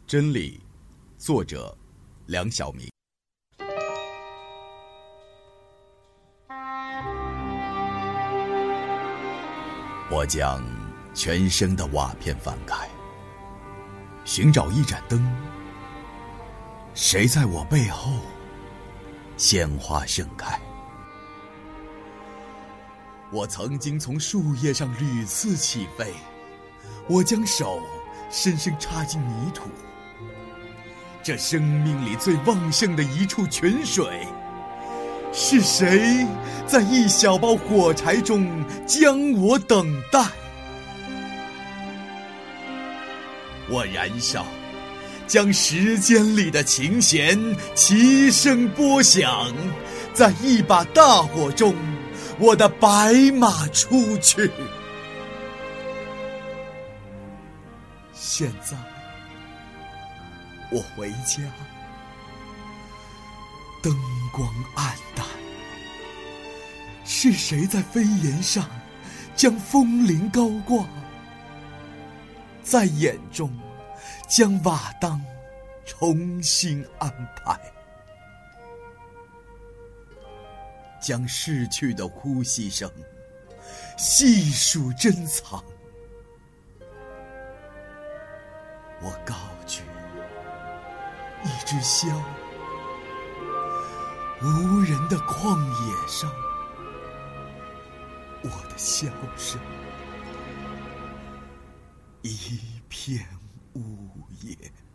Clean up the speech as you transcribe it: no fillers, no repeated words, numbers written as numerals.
真理，作者梁晓明。我将全生的瓦片翻开，寻找一盏灯。谁在我背后？鲜花盛开。我曾经从树叶上屡次起飞，我将手深深插进泥土。这生命里最旺盛的一处泉水，是谁在一小包火柴中将我等待？我燃烧，将时间里的琴弦齐声拨响，在一把大火中，我的白马出去。现在我回家，灯光暗淡，是谁在飞檐上将风铃高挂？在眼中将瓦当重新安排，将逝去的呼吸声细数珍藏。我高举一支箫，无人的旷野上，我的箫声一片呜咽。